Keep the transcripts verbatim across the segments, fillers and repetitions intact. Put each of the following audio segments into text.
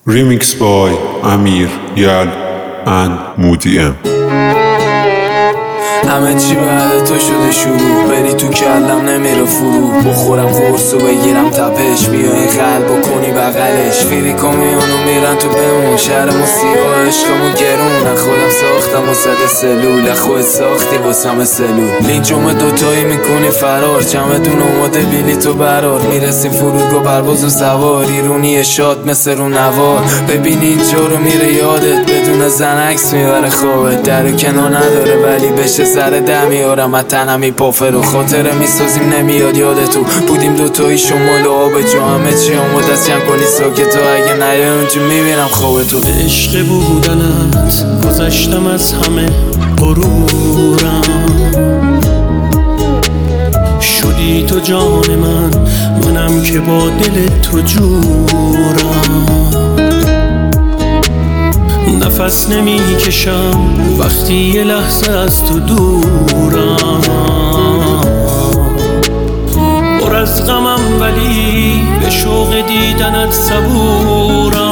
Remix by Amir Yal and Moody M. همه چی بعد تو شده شروع، بری تو کلم نمیره فرو. بخورم قرص و بگیرم تپش، بیا این قلب و کنی بغلش. فیری کامیونو میرن تو بمون، شهر موسیقا عشقمون گرون. خودم ساختم و صد سلول، خود ساختی واسم سلول. لینچوم دوتایی میکنی فرار، چمدون اومده بیلی تو برار. میرسیم فرودگاه پرواز و سوار، ایرونی شاد مثل رو نوار. ببینی اینجا رو میره یادت، بدون زن عکس میبره خوابت. در و کنار نداره ولی بشه سر ده میارم از تنم میپافر. و خاطره میسازیم نمیاد یادتو، بودیم دوتایی شمال و آب جا. همه چی آمود از چند کنی ساکتو، اگه نیای اونجا میبینم خوابتو. به عشق بودنت گذشتم از همه غرورم، شدی تو جان من، منم که با دل تو جورم. نفس نمی کشم وقتی یه لحظه از تو دورم. پر از غمم ولی به شوق دیدنت صبورم.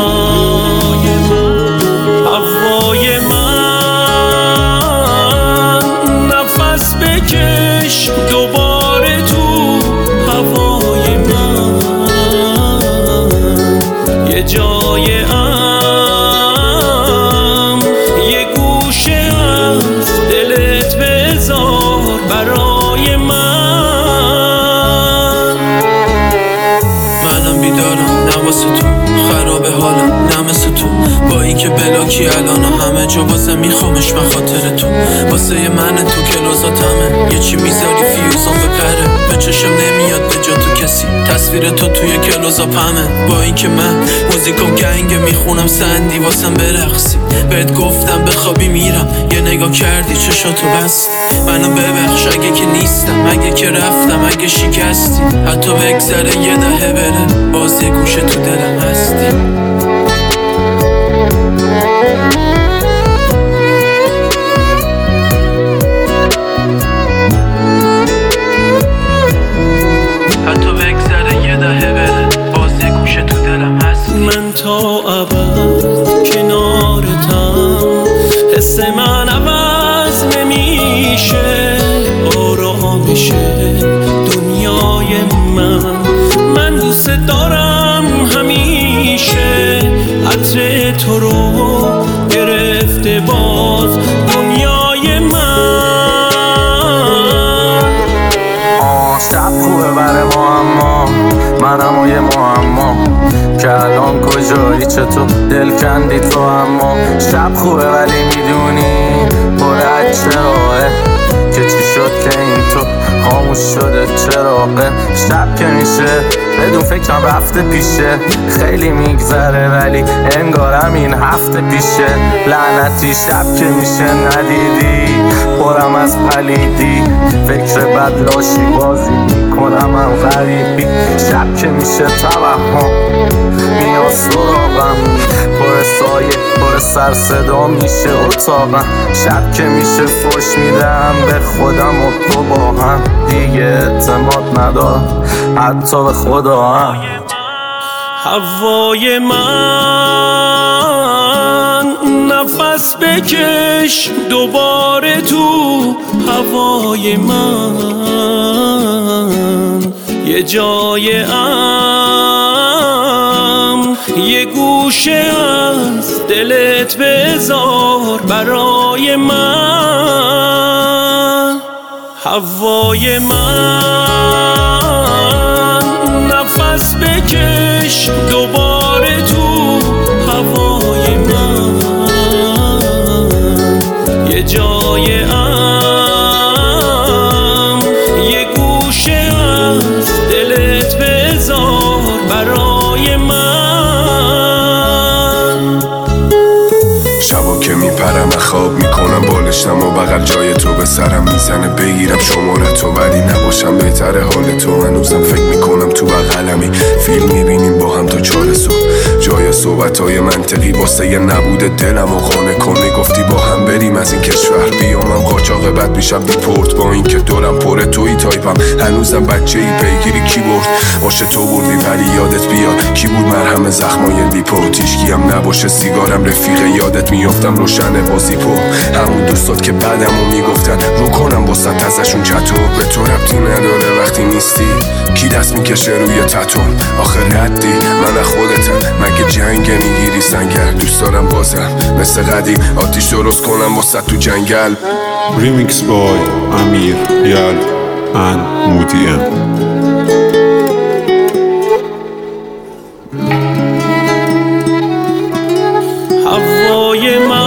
هوای من نفس بکش دوباره تو هوای من. یه جای برای من. منم بیدارم نه واسه تو، خراب حالم نه مثل تو. با این که بلاکی الان همه جا بازه میخوامش به خاطر تو. واسه من تو کلوزاتمه، یه چی میذاری فیوزان بپره. به چشم نمیاد به جا تو کسی، تصویر تو توی کلوزا پمه. با این که من موزیکو گنگ میخونم سندی واسم برقصی. بهت گفتم بخوابی میرم، یه نگاه کردی چشاتو بستی. منو ببخش اگه که نیستم، اگه که رفتم، اگه شکستی. حتی بگذره یه دهه بره، باز یه گوشه تو دلم هستی. حتی بگذره یه دهه بره، باز یه گوشه تو دلم هستی. من تا ابد کنارتم، حس من عوض نمیشه. آرامشه دنیای من، من دوست دارم همیشه. عطر تو رو گرفته باز دنیای من. آه شب خوبه بره ما، اما منم و یه معما که الان کجایی، چطور دل کندی تو. اما شب خوبه ولی میدونی پر از چراغه، که چی شد که این تو خاموش شده چراغه. شب که میشه بدون فکرم رفته پیشه، خیلی میگذره ولی انگارم این هفته پیشه. لعنتی شب که میشه ندیدی، پرم از پلیدی. فکر بد لاشی بازی میکنم هم غریبی. شب که میشه توهم میاد سراغم، پر سایه پر سر صدا میشه اتاقم. شب که میشه فوش میدم به خودم و تو با هم. دیگه اعتماد ندارم حتی به خدا هم. هوای من نفس بکش دوباره تو هوای من. یه جای امن، یه گوشه از دلت بذار برای من. هوای من نفس بکش دوباره تو هوای من. یه جای امن، یه گوشه از دلت بذار برای من. شبا که میپرم خواب میکنم من بالشتم و بغل جای تو به سرم میزنه بگیرم شماره تو، ولی نباشم بهتره حال تو. هنوزم فکر میکنم تو بغلمی، فیلم میبینیم با هم تا چهار صبح. جای صحبتهای منطقی واسه یه نبوده دلم و قانع کنی. گفتی با هم بریم از این کشور بیامم قاچاق بد میشم دیپورت. با این که دورم پره توی تایپم هنوزم بچه ای پیگیری کی برد. باشه تو بردی ولی یادت بیاد کی بود مرهم زخمای لیپو. تیشکی هم نباشه سیگارم رفیقه یادت میافتم روشن بازیپو. همون دوستات که بعدمو میگفتن رو کنم با ست ازشون چطور. به تو ربطی نداره وقتی نیستی کی دست میکشه روی تتون. آخه ردی من از خودتم مگه جنگ میگیری سنگر. دوست دارم بازم مثل قدیم آتیش درست کنم واسه تو جنگل. Remix by Amir, Yal and Moody M. هوای من